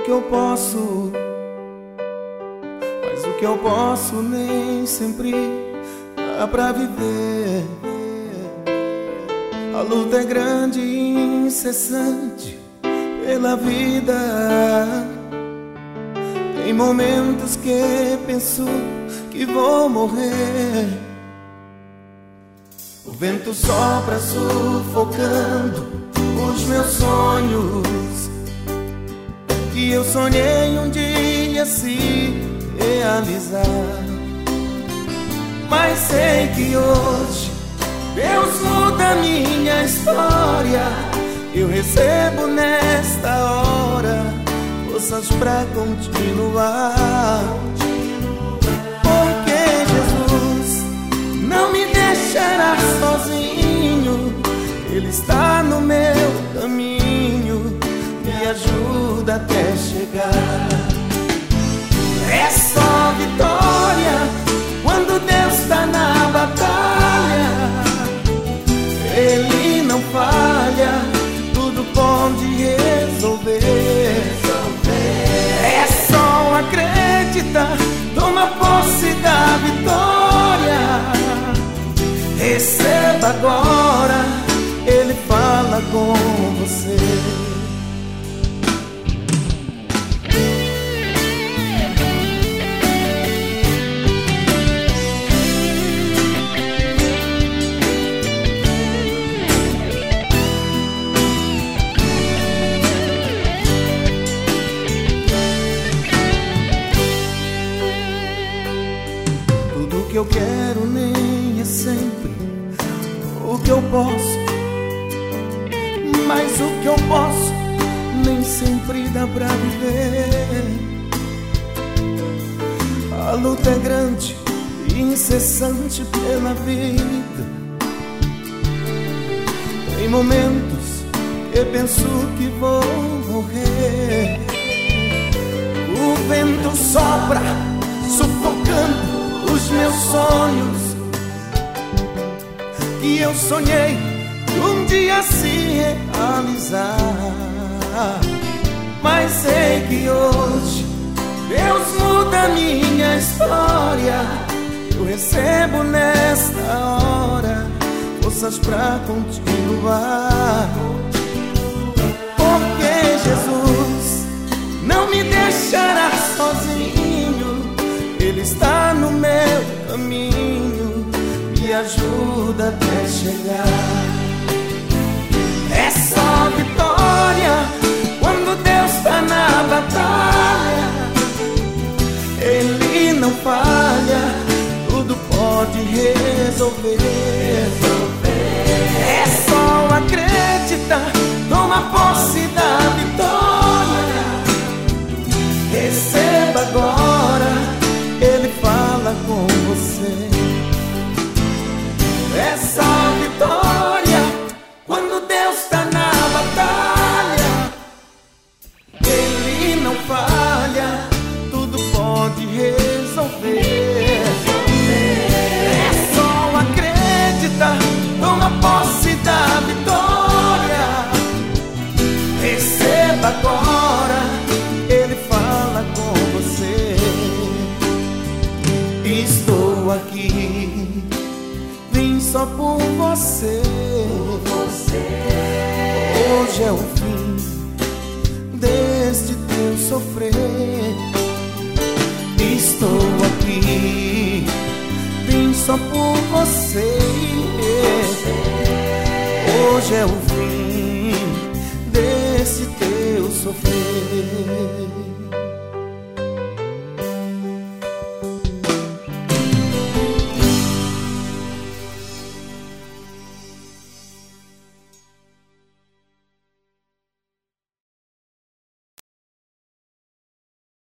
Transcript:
que eu posso, mas o que eu posso nem sempre dá pra viver. A luta é grande e incessante pela vida. Tem momentos que penso que vou morrer. O vento sopra sufocando os meus sonhos, que eu sonhei um dia se realizar. Mas sei que hoje Deus muda minha história. Eu recebo nesta hora forças pra continuar. Porque Jesus não me deixará sozinho. Ele está no meu caminho, me ajuda até chegar. É só vitória quando Deus está na batalha. Ele não falha, tudo pode resolver. É só acreditar, toma posse da vitória. Receba agora, Ele fala com você. Tudo que eu quero nem é sempre o que eu posso, mas o que eu posso nem sempre dá pra viver. A luta é grande e incessante pela vida. Tem momentos que penso que vou morrer. O vento sopra sufocando os meus sonhos, que eu sonhei um dia se realizar. Mas sei que hoje Deus muda minha história. Eu recebo nesta hora forças pra continuar. Porque Jesus não me deixará sozinho. Ele está no meu caminho, me ajuda até chegar. É só vitória quando Deus está na batalha. Ele não falha, tudo pode resolver. É só acreditar, toma posse da vitória. Receba agora, Ele fala com você. É só vitória quando Deus está na batalha. Ele não falha, tudo pode resolver. É só acreditar, toma posse da vitória. Receba agora, Ele fala com você. Estou aqui, vim só por você. Hoje é o fim deste teu sofrer. Estou aqui, vim só por você. Hoje é o fim desse teu sofrer.